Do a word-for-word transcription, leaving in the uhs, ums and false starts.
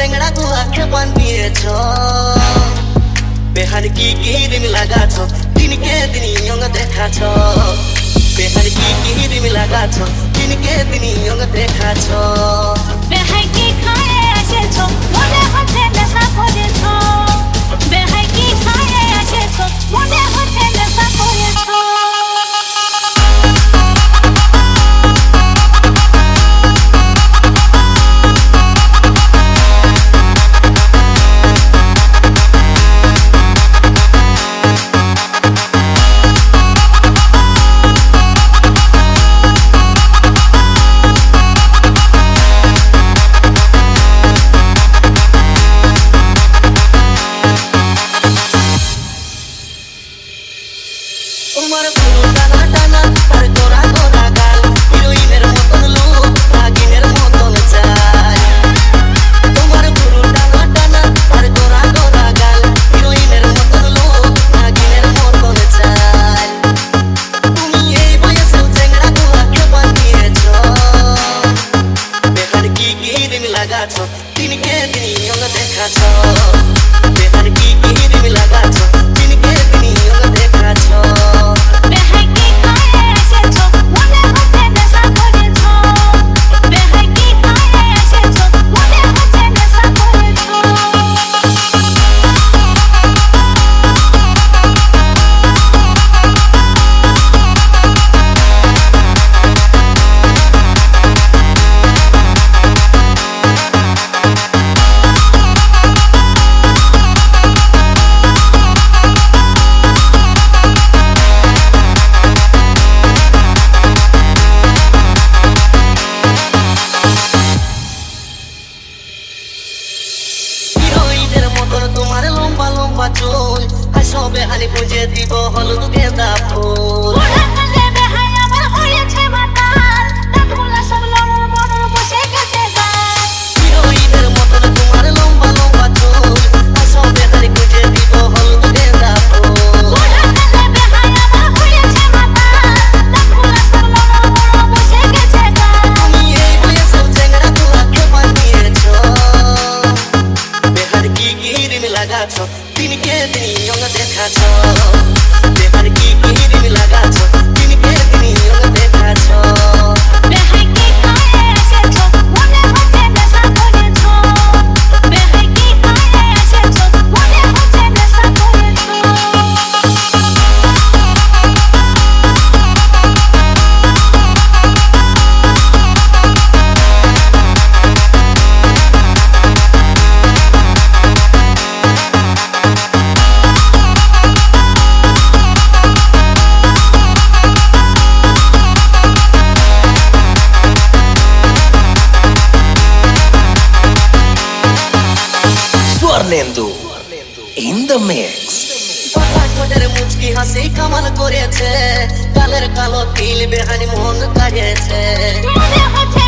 চেংড়া গুয়াকে বান্ধিয়েছ বেহার কি কি রিম লাগাছ দিনকে দিন ইয়ং দেখাছ বেহার কি কি রিম লাগাছ দিনকে দিন ইয়ং দেখাছ বেহাই কি খায়ে এসেছ মনে হচ্ছে নেশা করেছ বেহাই কি খায়ে এসেছ মনে হচ্ছে নেশা করেছ তোমার পুরো টানা টানা তার গোরা গোরা গাল হিরোইনের মতন লুক নাগিনের মতন চাল তোমার পুরো টানা টানা তার গোরা গোরা গাল হিরোইনের মতন লুক নাগিনের মতন চাল তুমি এই বয়সেও চেংড়া গুয়াকে বান্ধিয়েছ বেহার কি কি রিম লাগাছ দিনকে দিন ইয়ং দেখাছ বেহার কি কি রিম লাগাছ দিনকে দিন ইয়ং দেখাছ বেহাই কি খায়ে এসেছ মনে হচ্ছে নেশা করেছ বেহাই কি খায়ে এসেছ মনে হচ্ছে নেশা করেছ হিরোইনের মতন তোমার লম্বা লম্বা চুল হাসবে হানি খুঁজে দিব হলুদ গেঁদা ফুল বুড়া কালে বেহাই আমার হয়েছে মাতাল দাঁতগুলা সব লড়র মড়র বসে গেছে গাল হিরোইনের মতন তোমার লম্বা লম্বা চুল হাসবে হানি খুঁজে দিব হলুদ গেঁদা ফুল বুড়া কালে বেহাই আমার হয়েছে মাতাল দাঁতগুলা সব লড়র মড়র বসে গেছে গাল তুমি এই বয়সেও চেংড়া গুয়াকে বান্ধিয়েছ বেহার কি কি রিম লাগাছ দিনকে দিন ইয়ং দেখাছ বেহার কি কি রিম লাগাছ দিনকে দিন ইয়ং দেখাছ বেহাই কি খায়ে এসেছ মনে হচ্ছে নেশা করেছ বেহাই কি খায়ে এসেছ মনে হচ্ছে নেশা করেছ Swarnendu in the mix. ঠোঁটের মুচকি হাসি কামাল করেছে গালের কালো তিল বেহানি মন কাজেছে মনে হচ্ছে